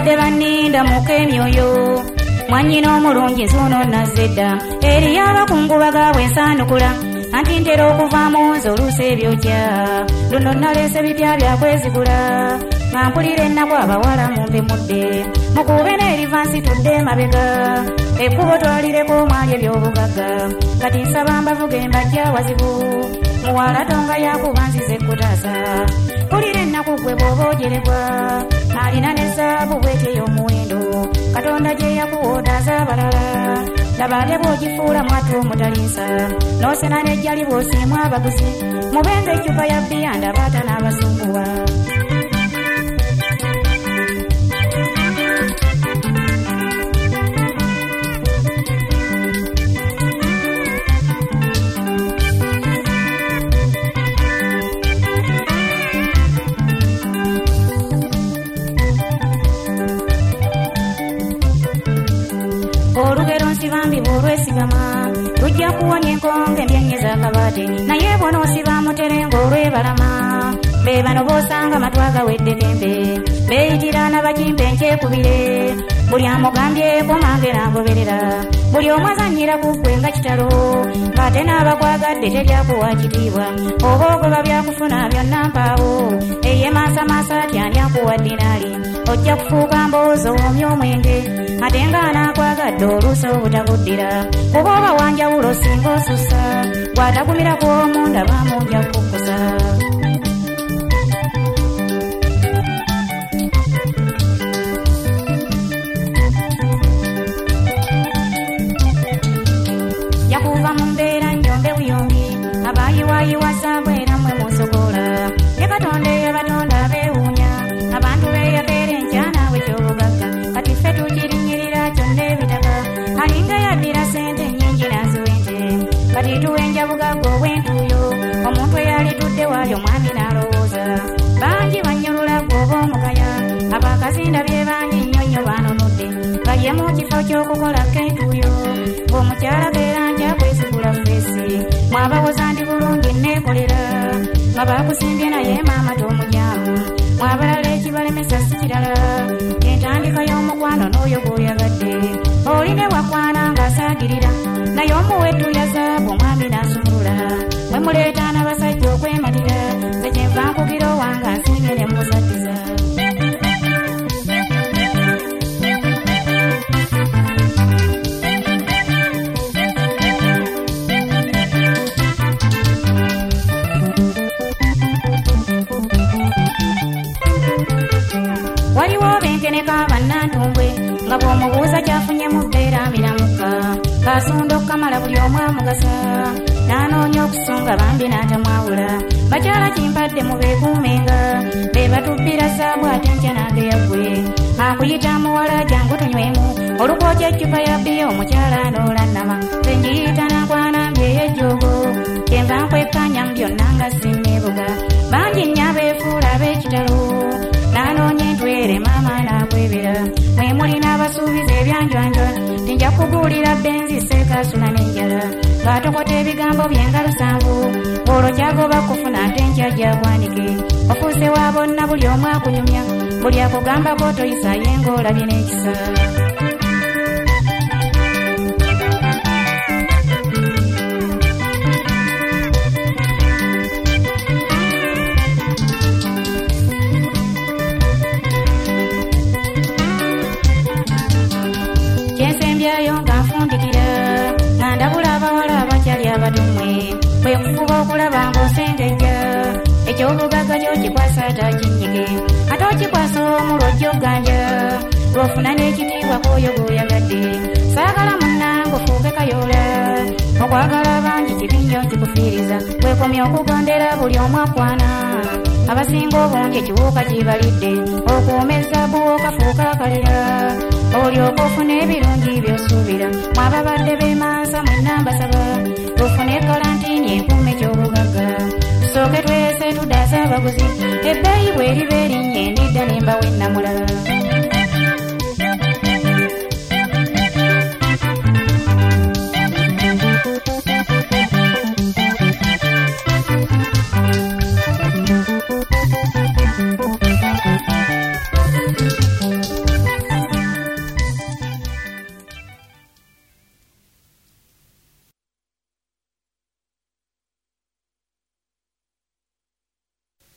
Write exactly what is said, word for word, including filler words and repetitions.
babadde banninda mukemyoyo mwanyina omulungi nsuno nazedda eri abakungu bagaabwe ensaanukula anti ntera okuvaamu nze oluusi ebyokya luno naleese bipya byakwezigula nga mpulira ennaku abawala mumpemudde mukube n'erivansi tudde mabega ekkubo twalireko mwali ebyobugagga kati nsaba mbavuge mbajja wazibu muwala tonga yakuba nzize ekkutaasa mpulira ennaku gwe bw'oba ogerebwa alina n'ezaabu bw'etey'omuwendo katonda gye yakuwoodaza abalala laba ate bw'ogifuula mwatu omutalinsa n'osena n'ejjali bw'osiimwa abaguzi mubenze eccupa ya bbiya ndabaata n'abasunguwa olugero nsibambi bw'olwesigama lujja kuwonya enkonge mbyenye z'akabaate naye bw'onoosiba muterenga olwebalama be bano b'osanga matwa gaweddeko embe beeyitira n'abakimpe nkyekubire buli amugambyeko mange n'agoberera buli omu azannyira ku ggwe nga kitalo ng'ate n'abakwagadde teryakuwa kitiibwa oba ogoba byakufuna byonna mpaawo eye maasamaasa ati ani akuwa dinaali ojja kufuuka mboozi owoomya omwenge ate ng'anaakwagadde oluusi obutabuddira kuba oba wanjawulo singa osussa gw'atagumirako omunda baamunja kukkusa yakuva mu mbeera njombe buyombi abaayiwaayiwasa bwera mmwe musokola ne katonda eyabatonda abeewuunya abantu beeyabeera enkyanaabwe ky'obugagga kati ffe tukirinnyirira kyonna ebitaka alinga yaddira ssente nnyingi n'aziwente kati tuwenja bugagga obw'entuuyo omuntu eyalitudde waali omwami n'alowooza bangi bannyulula gw'oba omukaya abakazinda bye bangi nnyo nnyo baanonodde nga ye mu kifo ky'okukolako entuuyo ng'omukyala beera nja kwezigula ffeesi mwabawoza ndi bulungi nneekolera nga baakusimbye naye maama t'omujaamu mwabalala ekibalemesa si kirala entandika y'omukwano n'oyo gw'oyagadde oline wakwana ng'asaagirira naye omuweddu yazaabu omwami n'asumulula mwe muleeta n'abasajja okwemalira nze kyenva nkugira owanga nsiimye ne musattiza waliwo benkeneka bannantumbwe nga bw'omubuuza kyafunye mu bbeera miramukka kaasunda okukamala buli omu amugasa n'anoonya okusunga bambi n'atamwawula bakyala kimpadde mu beekuumenga be batubbira ssaabu ate nkya n'ageyaggwe akuyita muwala jangu tunywemu olukwokya eccupa ya bbiya omukyala n'olannama nze njiyita nakwanambye ey'ejjoogo kyenva nkwekkaanya mu byonna nga sinneebuga bangi nnyo abeefuula ab'ekitalo n'anoonya entwere maama n'akwebera mwe mulina abasuubiza ebyanjwanjwa tinja kuguulira benzi seekaasula n'enjala ng'atokota ebigambo byenga lusanvu olwo kyagoba kufuna ate nkya gyakwanike ofuuse wa bonna buli omu akunyumya buli akugambako toyisaye ng'olabye n'ekisa kyensembyayo nga nfundikira nga ndabula abawala abakyali abatumwe bwe kufuba okulaba ng'osengejja ekyobugagga ky'okikwasa atakinyige ate okikwasa omulojja oganja lw'ofuna n'ekitiibwa k'oyo gw'oyagadde saagala munnange ofuuke kayoola okwagala bangi kibi nnyo kikufiiriza weekomya okugondera buli omu akwana abasinga obungi ekiwuka kibalidde okuuma ezzaabu okafuuka akalira olyoka ofuna ebirungi by'osuubira mwababadde beemansa mwenna mbasaba tufune kalantiini enkuuma eky'obugagga tusooke twese tuddaasa abaguzi ebbeeyi bw'eriba erinnya endidda ne mbawa ennamula